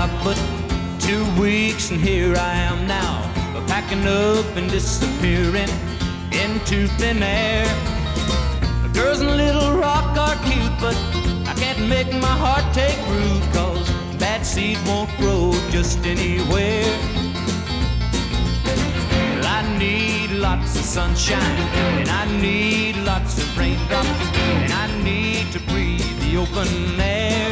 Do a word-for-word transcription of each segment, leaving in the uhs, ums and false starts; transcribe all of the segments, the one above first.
out but two weeks, and here I am now, packing up and disappearing into thin air. The girls in Little Rock are cute, but I can't make my heart take root, 'cause bad seed won't grow just anywhere. Well, I need lots of sunshine, and I need lots of raindrops, and I need to breathe the open air.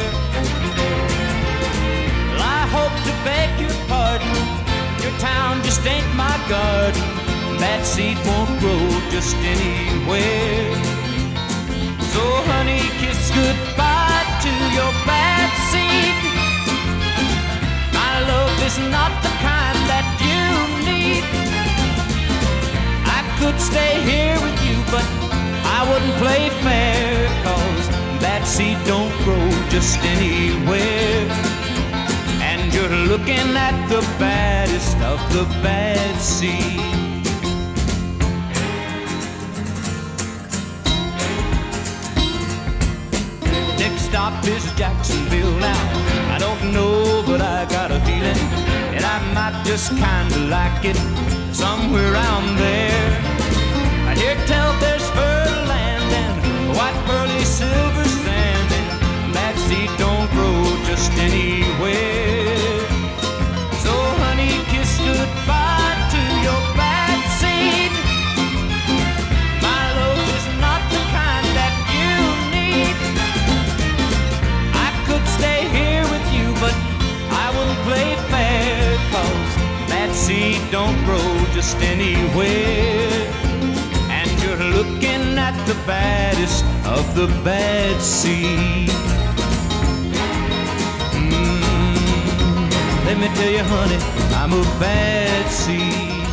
Well, I hope to beg your pardon, your town just ain't my garden. Bad seed won't grow just anywhere. So honey, kiss goodbye to your bad seed. My love is not the kind that you need. I could stay here with you, but I wouldn't play fair, 'cause bad seed don't grow just anywhere. And you're looking at the baddest of the bad seed. Next stop is Jacksonville now. I don't know, but I got a feeling that I might just kinda like it somewhere around there. I hear tell there's fertile land and white pearly silver sand, and bad seed don't grow just anywhere. So honey, kiss goodbye to your bad seed. My love is not the kind that you need. I could stay here with you, but I wouldn't play fair, 'cause bad seed don't grow just anywhere. And you're looking at the baddest of the bad seed. Let me tell you, honey, I'm a bad seed.